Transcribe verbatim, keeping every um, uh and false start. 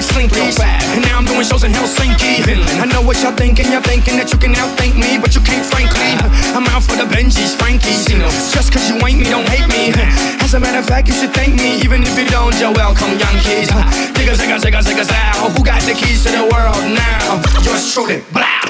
Slinky. And now I'm doing shows in Helsinki, Finland. I know what y'all thinking, y'all thinking that you can outthink me, but you can't, frankly. I'm out for the Benjis, Frankies, you know. Just cause you ain't me, don't hate me. As a matter of fact, you should thank me, even if you don't. You're welcome, Yankees. Digga, zigga, zigga, zigga, zow. Who got the keys to the world now? Yours truly, blah.